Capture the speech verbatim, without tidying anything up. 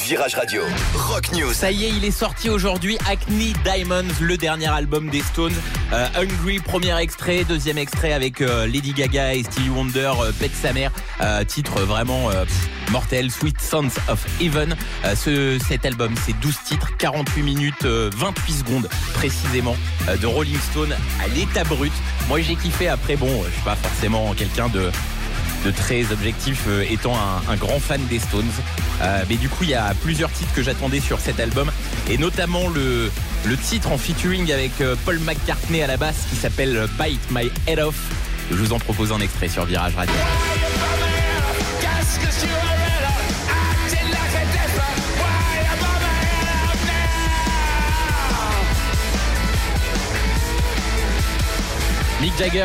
Virage Radio, Rock News. Ça y est, il est sorti aujourd'hui, Acne Diamonds, le dernier album des Stones. Euh, Hungry, premier extrait, deuxième extrait avec euh, Lady Gaga et Stevie Wonder, euh, Pet Sa Mère, euh, titre vraiment euh, pff, mortel, Sweet Sounds of Heaven. Euh, ce, cet album, c'est douze titres, quarante-huit minutes, euh, vingt-huit secondes précisément, euh, de Rolling Stone à l'état brut. Moi j'ai kiffé. Après bon, je suis pas forcément quelqu'un de... de très objectif, euh, étant un, un grand fan des Stones. Euh, mais du coup, il y a plusieurs titres que j'attendais sur cet album, et notamment le, le titre en featuring avec euh, Paul McCartney à la basse qui s'appelle Bite My Head Off. Je vous en propose un extrait sur Virage Radio. Mick Jagger